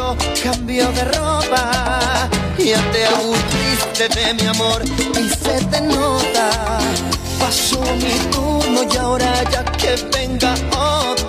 cambio de ropa. Ya te aburriste de mi amor y se te nota. Pasó mi turno y ahora ya que venga otro.